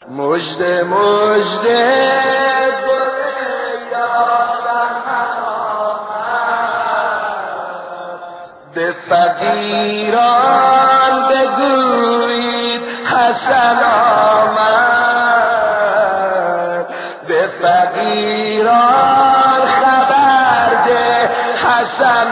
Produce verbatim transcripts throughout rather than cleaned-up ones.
مژده مژده گل یاسمن آمد، به فقیران بگویید حسن آمد، به فقیران خبر ده حسن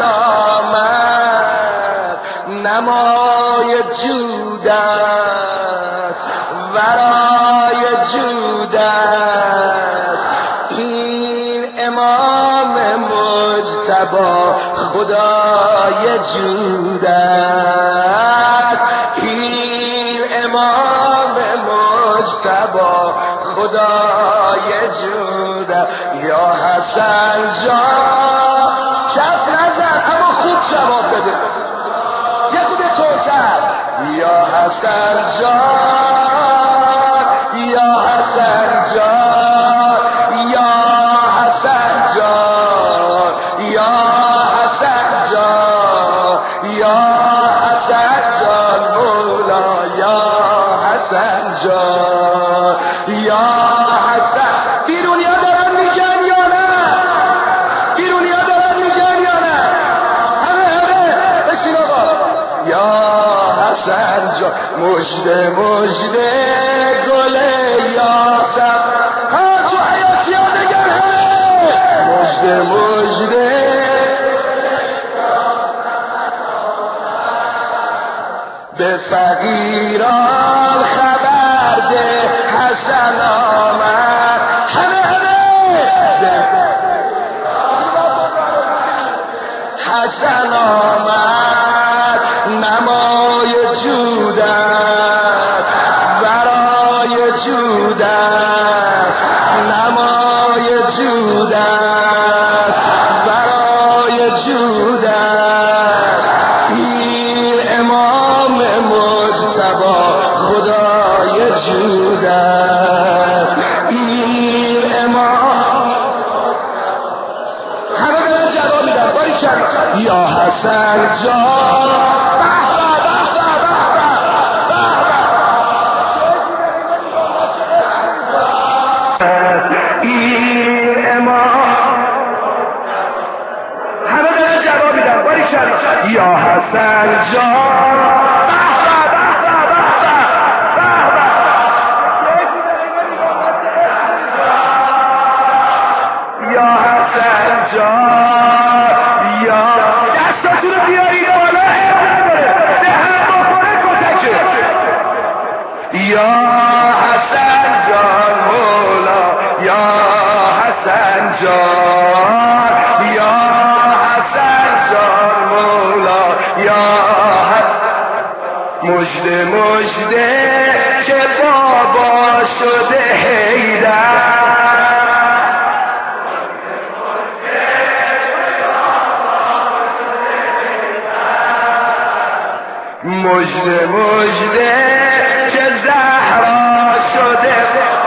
آمد. نمای جود است ورای جود است، این امام مجتبی خدای جود است، این امام مجتبی خدای جود است. یا حسن جان کف نزن اما خوب جواب بده، یه خود توتر. یا حسن جان، یا حسن جان، یا حسن جان، یا حسن جان، یا حسن جان مولا، یا حسن جان، یا حسن. بیرونیا دارن میگن یا نه؟ بیرونیا دارن میگن یا نه؟ همه همه بشین آقا. یا حسن جان مژده مژده گل یاسمن. ها تو حیاتی ها بگن همه مژده مژده. به فقیران خبر ده حسن آمد. همه همه به حسن آمد. نمای جود است ورای جود است، نمای جود است ورای جود است، این امام مجتبی خدای جود است، این امام. همه دارن جواب میدن باریکلا. یا حسن جان این امام. همه دارن جواب میدن باریکلا. یا حسن جان یا حسن جان، یا دستاتون رو بیارید بالا، عیب نداره به هم بخوره کتکه. یا حسن جان مولا، یا حسن جان، یا حسن جان مولا، یا مژده مژده که بابا شده حیدر. مژده مژده که زهرا شده.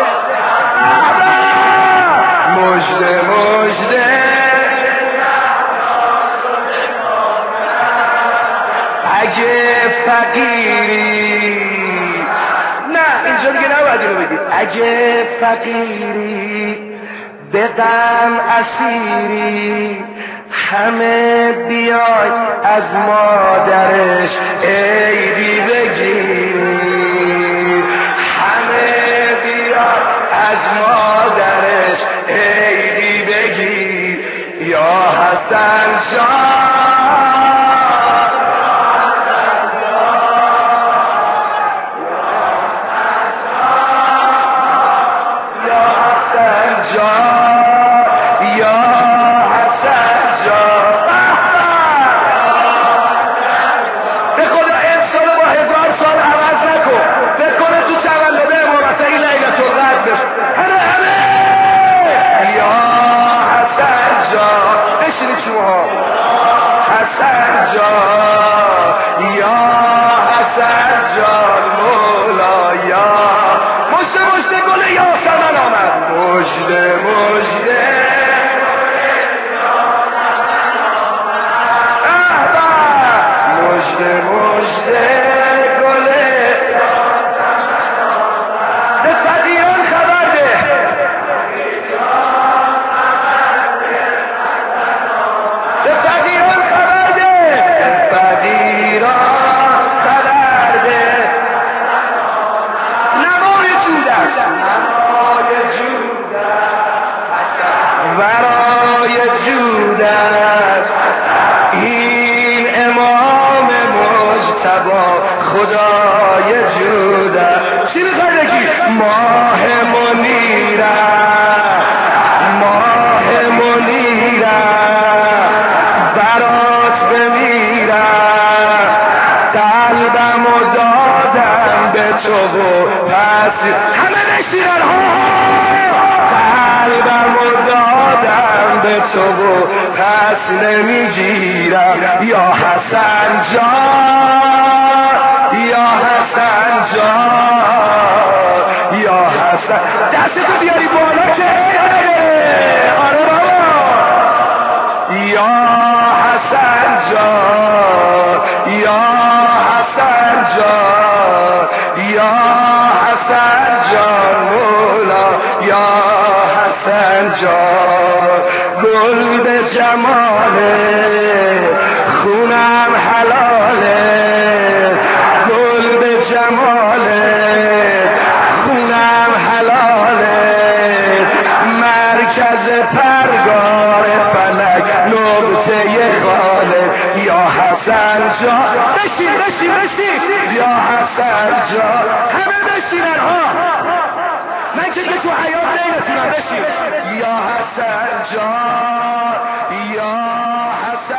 مژده مژده اگه فقیری، نه اینجا دیگه نباید اینو بگید. اگه فقیری به غم اسیری، همه بیای از مادرش عیدی بگیر، همه بیای از مادرش عیدی بگیر. یا حسن جان، یا حسن جان، یا حسن جان. به خدا انسان با هزار سال عوض نکن، بکنه تو تولد امام حسین لیلة القدر بشه. همه همه یا حسن جان. بشینید شماها. حسن جان، یا حسن جان مولا، یا مژده مژده گل یاسمن آمد. مژده مژده است برای جود است برای جود است این امام مجتبی خدای جود است. چی میخوای بگی؟ ماه منیر ماه منیر برات بمیرم قلبم و دادم به تو و پس همه نشیرن ها قلبم و دادم به تو و پس نمیگیرم یا حسن جان یا حسن جان یا حسن دستتو بیاری بالا که آره بابا یا حسن جان یا حسن جان یا حسن جان مولا یا حسن جان گل به جماله خونم حلاله گل به جماله خونم حلاله مرکز پرگار فلک نقطه خاله یا حسن جان بشین بشین بشین یا حسن جان همه بشینن ها من که دیگه تو حیات نمیتونم بشین یا حسن جان یا حسن